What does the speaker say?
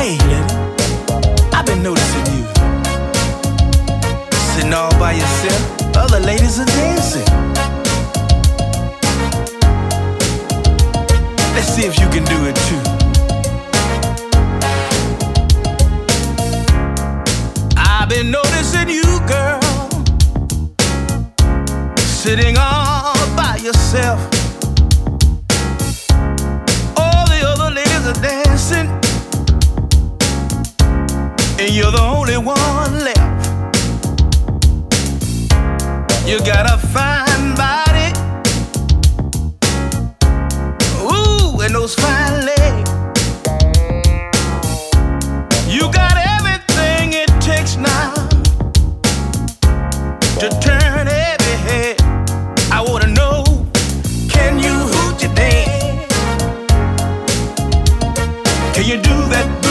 Hey, lady, I've been noticing you. Sitting all by yourself, other ladies are dancing. Let's see if you can do it too. I've been noticing you, girl, sitting all by yourself. All the other ladies are dancing, and you're the only one left. You got a fine body, ooh, and those fine legs. You got everything it takes now to turn every head. I wanna know, can you hoot your dance? Can you do that?